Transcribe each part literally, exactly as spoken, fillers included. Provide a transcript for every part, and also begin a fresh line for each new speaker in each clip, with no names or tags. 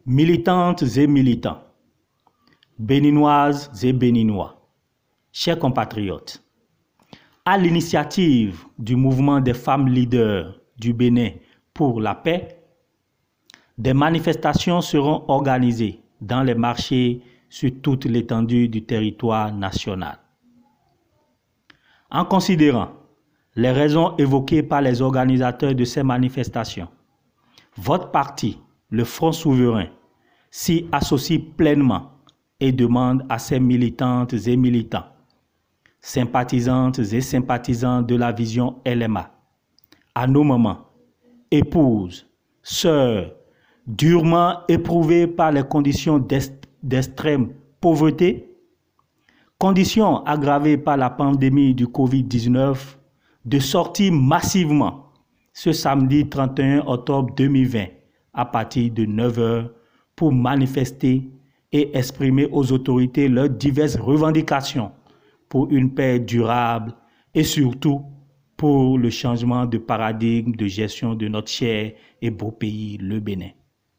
Militantes et militants, béninoises et béninois, chers compatriotes, à l'initiative du mouvement des femmes leaders du Bénin pour la paix, des manifestations seront organisées dans les marchés sur toute l'étendue du territoire national. En considérant les raisons évoquées par les organisateurs de ces manifestations, votre parti, le Front souverain, s'y associe pleinement et demande à ses militantes et militants, sympathisantes et sympathisants de la vision L M A, à nos mamans, épouses, sœurs, durement éprouvées par les conditions d'extrême pauvreté, conditions aggravées par la pandémie du covid dix-neuf, de sortir massivement ce samedi trente et un octobre deux mille vingt à partir de neuf heures pour manifester et exprimer aux autorités leurs diverses revendications pour une paix durable et surtout pour le changement de paradigme de gestion de notre cher et beau pays, le Bénin.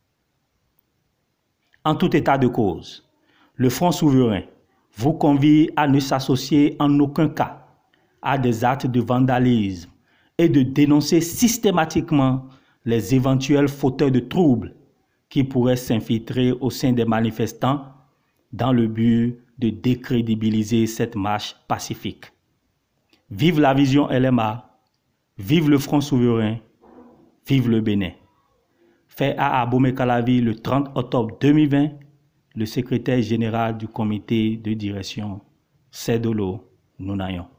En tout état de cause, le Front souverain vous convie à ne s'associer en aucun cas à des actes de vandalisme et de dénoncer systématiquement les éventuels fauteurs de troubles qui pourraient s'infiltrer au sein des manifestants dans le but de décrédibiliser cette marche pacifique. Vive la vision L M A, vive le Front souverain, vive le Bénin. Fait à Abomey Calavi le trente octobre deux mille vingt, le secrétaire général du comité de direction, Cédolo Nounayon.